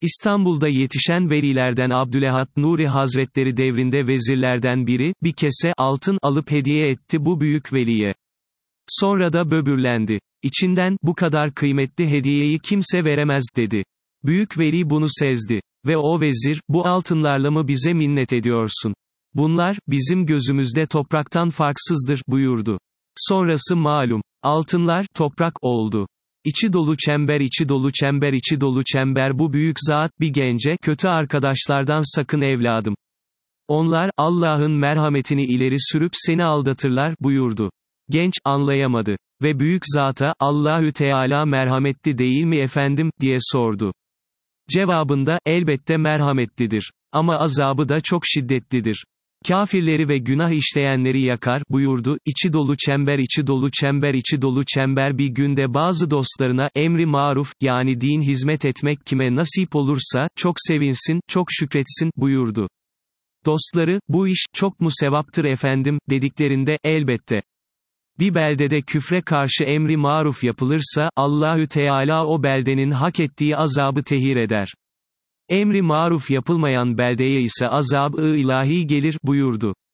İstanbul'da yetişen velilerden Abdülehat Nuri Hazretleri devrinde vezirlerden biri, bir kese altın alıp hediye etti bu büyük veliye. Sonra da böbürlendi. İçinden, bu kadar kıymetli hediyeyi kimse veremez, dedi. Büyük veli bunu sezdi. Ve o vezir, bu altınlarla mı bize minnet ediyorsun? Bunlar, bizim gözümüzde topraktan farksızdır, buyurdu. Sonrası malum. Altınlar, toprak oldu. İçi dolu çember, içi dolu çember, içi dolu çember. Bu büyük zat, bir gence, kötü arkadaşlardan sakın evladım. Onlar, Allah'ın merhametini ileri sürüp seni aldatırlar, buyurdu. Genç, anlayamadı. Ve büyük zata, Allahü Teala merhametli değil mi efendim, diye sordu. Cevabında, elbette merhametlidir. Ama azabı da çok şiddetlidir. Kafirleri ve günah işleyenleri yakar, buyurdu. İçi dolu çember, içi dolu çember, içi dolu çember. Bir günde bazı dostlarına, emri maruf, yani din hizmet etmek kime nasip olursa, çok sevinsin, çok şükretsin, buyurdu. Dostları, bu iş, çok mu sevaptır efendim, dediklerinde, elbette. Bir beldede küfre karşı emri maruf yapılırsa, Allahü Teala o beldenin hak ettiği azabı tehir eder. Emri maruf yapılmayan beldeye ise azab-ı ilahi gelir, buyurdu.